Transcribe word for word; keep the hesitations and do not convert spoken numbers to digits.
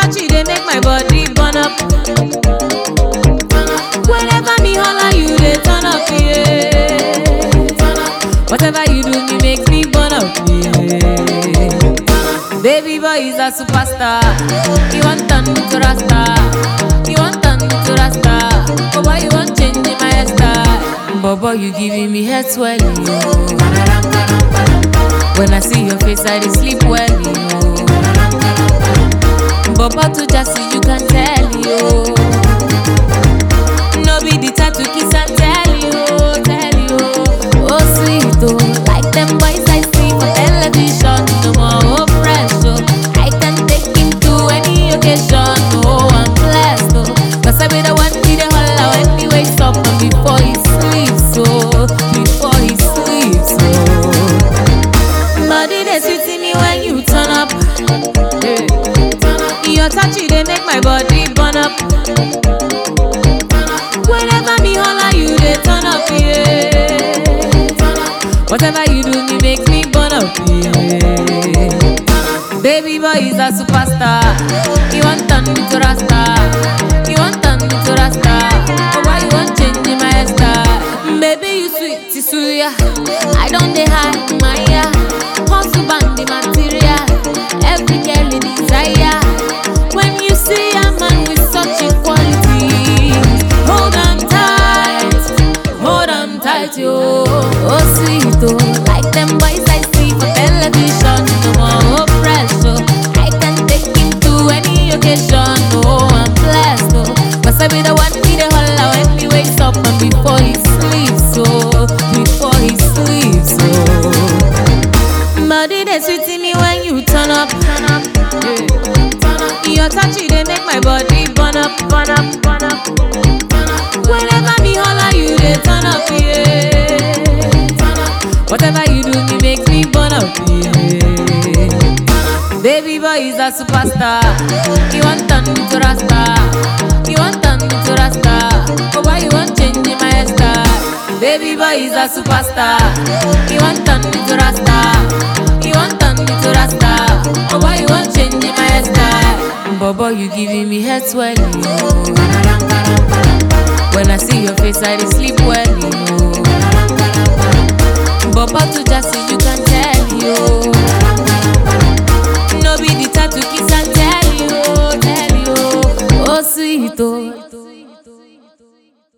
touch it, they make my body burn up. Whenever me holla, you they turn up, yeah. Whatever you do, me makes me burn up, yeah. Baby boy is a superstar. You want turn me to Rasta. You want turn me to Rasta. Oh boy, you want change my hairstyle. Bobo, you giving me head swelling, yo. When I see your face, I dey sleep well, yo. Bobo to just see you can tell, yo. No be the type to kiss and tell you, tell you. Oh sweet, oh, like them boys I see for television. No more oh fresh, oh. I can take him to any occasion. Oh, I'm blessed, oh. Cause I be the one be the holla when he wakes up and before he sleeps, oh. Before he sleeps, oh. Body they sweet in me when you turn up. Hey. Your touch it, they make my body burn up. Whenever me holla, you they turn up, yeah. Whatever you do, me makes me burn up, yeah. Baby boy is a superstar. You want turn me to Rasta. You want turn me to Rasta. Oh why you want change my hairstyle? Baby you sweet, Tisuya. I don't dey hide my ya. Hustle band the material. Every girl in desire. When you see a man with such equality, hold on tight, hold on tight, yo. Oh sweet, oh, like them boys I see for television. No more oh fresh, oh. I can take him to any occasion. Oh, I'm blessed, oh. Cause I be the one be the holla when he wakes up and before he sleeps, oh. Before he sleeps, oh. Body they sweet in me when you turn up, turn up, yeah. Your touch it, they make my body burn up, burn up, burn up. Whenever me holla, you they turn up, yeah. Whatever you do, me makes me burn up, yeah. Baby boy is a superstar. You want turn me to Rasta. You want turn me to Rasta. Oh why you want change my hairstyle? Baby boy is a superstar. You want turn me to Rasta. You want turn me to Rasta. Oh why you want change my hairstyle? Bobo, you giving me head swelling, yo. When I see your face, I dey sleep well, yo. Bobo to just see you can tell, yo. No be the type to kiss and tell you, tell you. Oh sweet, oh.